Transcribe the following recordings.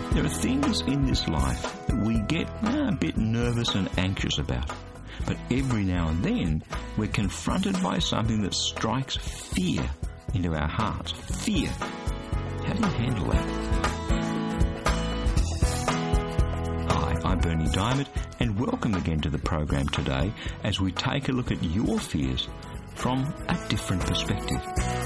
There are things in this life that we get a bit nervous and anxious about. But every now and then, we're confronted by something that strikes fear into our hearts. Fear. How do you handle that? Hi, I'm Bernie Diamond, and welcome again to the program today as we take a look at your fears from a different perspective.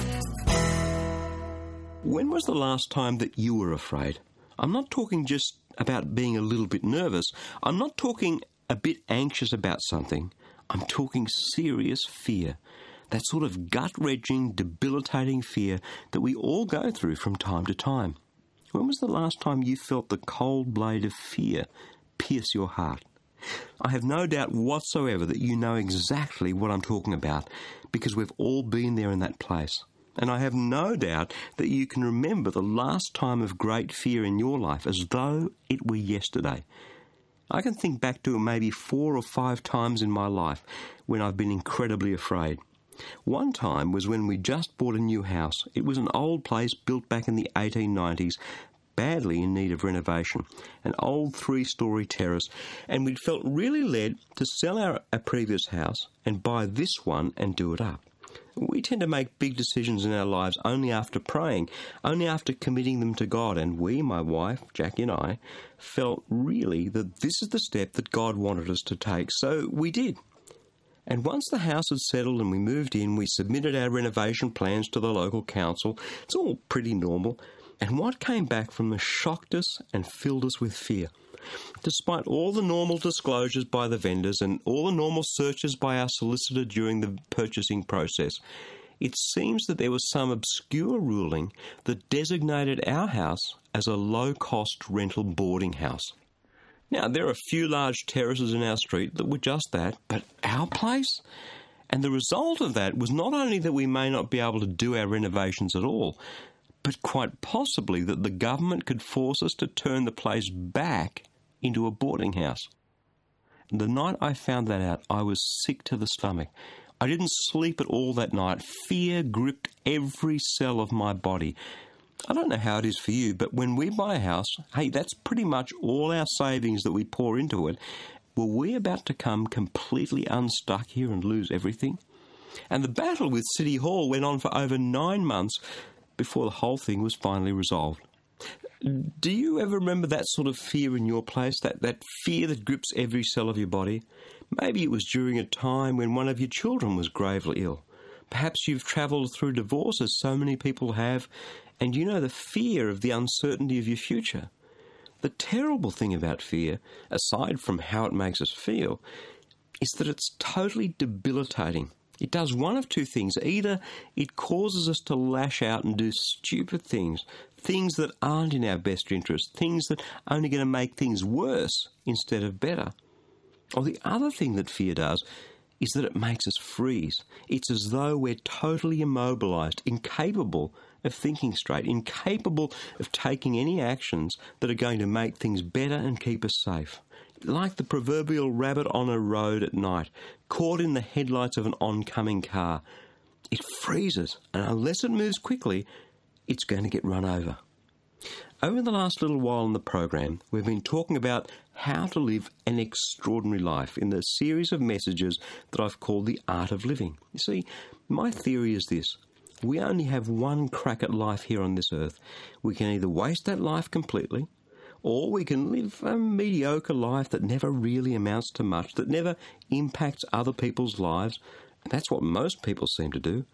When was the last time that you were afraid? I'm not talking just about being a little bit nervous. I'm not talking a bit anxious about something. I'm talking serious fear. That sort of gut-wrenching, debilitating fear that we all go through from time to time. When was the last time you felt the cold blade of fear pierce your heart? I have no doubt whatsoever that you know exactly what I'm talking about, because we've all been there in that place. And I have no doubt that you can remember the last time of great fear in your life as though it were yesterday. I can think back to maybe 4 or 5 times in my life when I've been incredibly afraid. One time was when we just bought a new house. It was an old place built back in the 1890s, badly in need of renovation, an old 3-storey terrace, and we'd felt really led to sell our previous house and buy this one and do it up. We tend to make big decisions in our lives only after praying, only after committing them to God, and we, my wife, Jackie and I, felt really that this is the step that God wanted us to take, so we did. And once the house had settled and we moved in, we submitted our renovation plans to the local council. It's all pretty normal. And what came back from them shocked us and filled us with fear. Despite all the normal disclosures by the vendors and all the normal searches by our solicitor during the purchasing process, it seems that there was some obscure ruling that designated our house as a low-cost rental boarding house. Now, there are a few large terraces in our street that were just that, but our place? And the result of that was not only that we may not be able to do our renovations at all, but quite possibly that the government could force us to turn the place back into a boarding house. The night I found that out, I was sick to the stomach. I didn't sleep at all that night. Fear gripped every cell of my body. I don't know how it is for you, but when we buy a house, hey, that's pretty much all our savings that we pour into it. Were we about to come completely unstuck here and lose everything? And the battle with City Hall went on for over 9 months before the whole thing was finally resolved. Do you ever remember that sort of fear in your place, that fear that grips every cell of your body? Maybe it was during a time when one of your children was gravely ill. Perhaps you've travelled through divorce, as so many people have, and you know the fear of the uncertainty of your future. The terrible thing about fear, aside from how it makes us feel, is that it's totally debilitating. It does one of two things. Either it causes us to lash out and do stupid things, things that aren't in our best interest, things that are only going to make things worse instead of better. Or the other thing that fear does is that it makes us freeze. It's as though we're totally immobilised, incapable of thinking straight, incapable of taking any actions that are going to make things better and keep us safe. Like the proverbial rabbit on a road at night, caught in the headlights of an oncoming car. It freezes, and unless it moves quickly, it's going to get run over. Over the last little while in the program, we've been talking about how to live an extraordinary life in the series of messages that I've called The Art of Living. You see, my theory is this. We only have one crack at life here on this earth. We can either waste that life completely, or we can live a mediocre life that never really amounts to much, that never impacts other people's lives. That's what most people seem to do.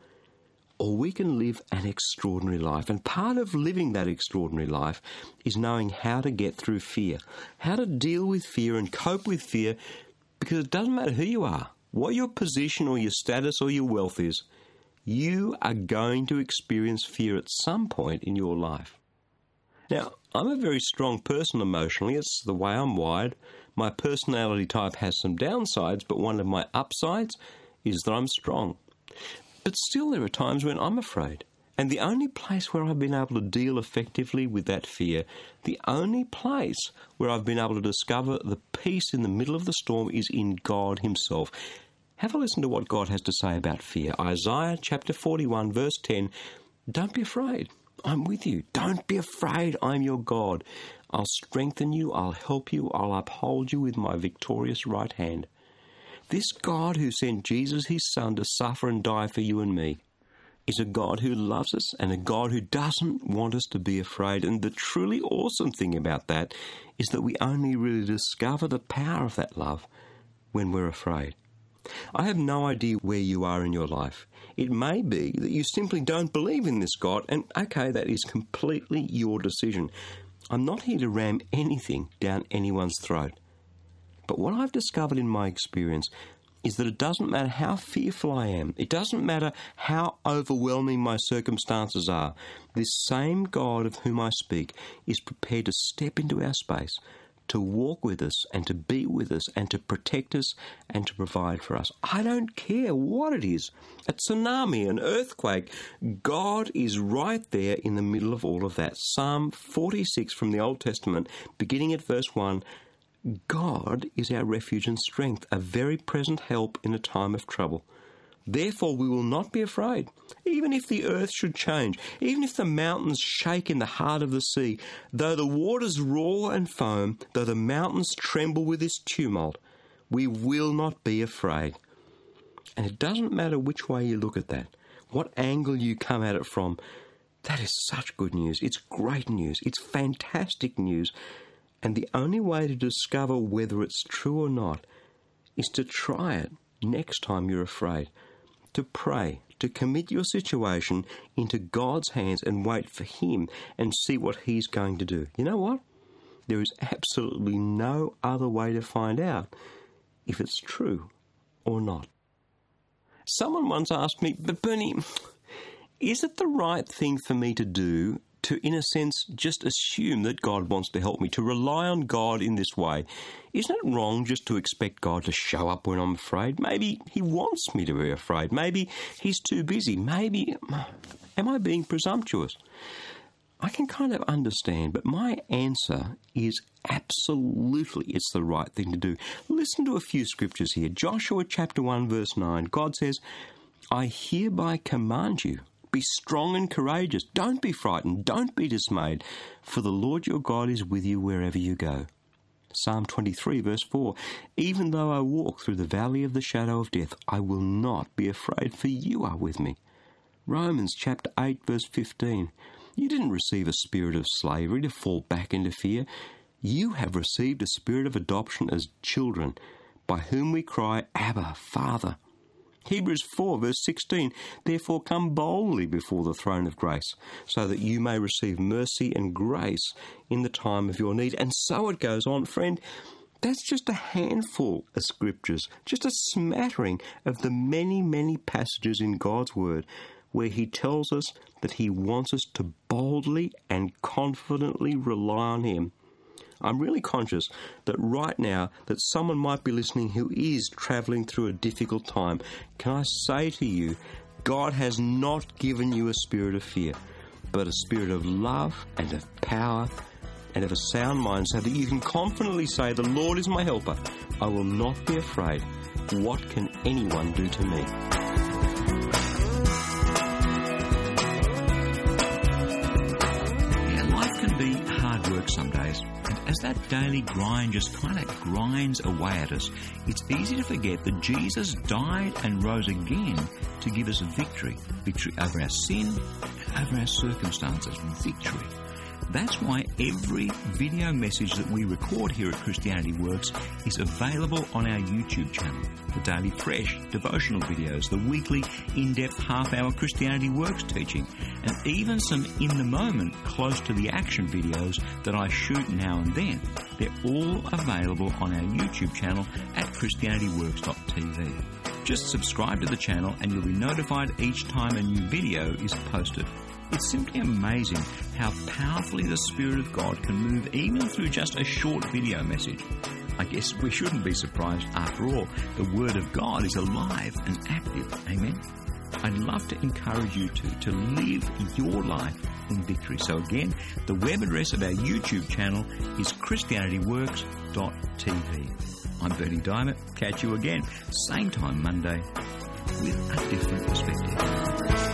Or we can live an extraordinary life. And part of living that extraordinary life is knowing how to get through fear, how to deal with fear and cope with fear, because it doesn't matter who you are, what your position or your status or your wealth is, you are going to experience fear at some point in your life. Now, I'm a very strong person emotionally. It's the way I'm wired. My personality type has some downsides, but one of my upsides is that I'm strong. But still there are times when I'm afraid. And the only place where I've been able to deal effectively with that fear, the only place where I've been able to discover the peace in the middle of the storm is in God Himself. Have a listen to what God has to say about fear. Isaiah chapter 41 verse 10, don't be afraid. I'm with you. Don't be afraid. I'm your God. I'll strengthen you. I'll help you. I'll uphold you with my victorious right hand. This God who sent Jesus, his Son, to suffer and die for you and me is a God who loves us and a God who doesn't want us to be afraid. And the truly awesome thing about that is that we only really discover the power of that love when we're afraid. I have no idea where you are in your life. It may be that you simply don't believe in this God, and okay, that is completely your decision. I'm not here to ram anything down anyone's throat. But what I've discovered in my experience is that it doesn't matter how fearful I am, it doesn't matter how overwhelming my circumstances are, this same God of whom I speak is prepared to step into our space, to walk with us and to be with us and to protect us and to provide for us. I don't care what it is, a tsunami, an earthquake, God is right there in the middle of all of that. Psalm 46 from the Old Testament, beginning at verse 1, God is our refuge and strength, a very present help in a time of trouble. Therefore we will not be afraid, even if the earth should change, even if the mountains shake in the heart of the sea, though the waters roar and foam, though the mountains tremble with this tumult, we will not be afraid. And it doesn't matter which way you look at that, what angle you come at it from, that is such good news. It's great news. It's fantastic news. And the only way to discover whether it's true or not is to try it next time you're afraid. To pray, to commit your situation into God's hands and wait for him and see what he's going to do. You know what? There is absolutely no other way to find out if it's true or not. Someone once asked me, but Bernie, is it the right thing for me to do to, in a sense, just assume that God wants to help me, to rely on God in this way? Isn't it wrong just to expect God to show up when I'm afraid? Maybe he wants me to be afraid. Maybe he's too busy. Maybe, am I being presumptuous? I can kind of understand, but my answer is absolutely it's the right thing to do. Listen to a few scriptures here. Joshua chapter 1 verse 9. God says, I hereby command you, be strong and courageous. Don't be frightened. Don't be dismayed. For the Lord your God is with you wherever you go. Psalm 23 verse 4. Even though I walk through the valley of the shadow of death, I will not be afraid, for you are with me. Romans chapter 8 verse 15. You didn't receive a spirit of slavery to fall back into fear. You have received a spirit of adoption as children, by whom we cry, Abba, Father. Hebrews 4 verse 16, therefore come boldly before the throne of grace, so that you may receive mercy and grace in the time of your need. And so it goes on, friend. That's just a handful of scriptures, just a smattering of the many, many passages in God's Word where he tells us that he wants us to boldly and confidently rely on him. I'm really conscious that right now that someone might be listening who is travelling through a difficult time. Can I say to you, God has not given you a spirit of fear, but a spirit of love and of power and of a sound mind, so that you can confidently say, the Lord is my helper. I will not be afraid. What can anyone do to me? Some days. And as that daily grind just kind of grinds away at us, it's easy to forget that Jesus died and rose again to give us victory. Victory over our sin and over our circumstances. Victory. That's why every video message that we record here at Christianity Works is available on our YouTube channel. The daily fresh devotional videos, the weekly in-depth half-hour Christianity Works teaching, and even some in-the-moment, close-to-the-action videos that I shoot now and then. They're all available on our YouTube channel at ChristianityWorks.tv. Just subscribe to the channel and you'll be notified each time a new video is posted. It's simply amazing how powerfully the Spirit of God can move even through just a short video message. I guess we shouldn't be surprised. After all, the Word of God is alive and active. Amen? I'd love to encourage you to live your life in victory. So again, the web address of our YouTube channel is ChristianityWorks.tv. I'm Bernie Diamond. Catch you again, same time Monday, with a different perspective.